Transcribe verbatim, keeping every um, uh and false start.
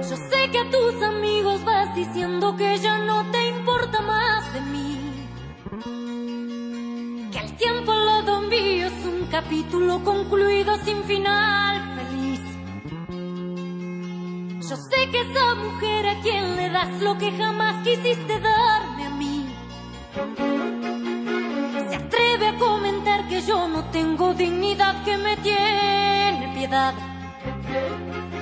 Yo sé que a tus amigos vas diciendo que ya no te importa más de mí, que el tiempo al lado mío es un capítulo concluido sin final feliz. Yo sé que esa mujer a quien le das lo que jamás quisiste darme a mí se atreve a comentar que yo no tengo dignidad, que me tiene piedad.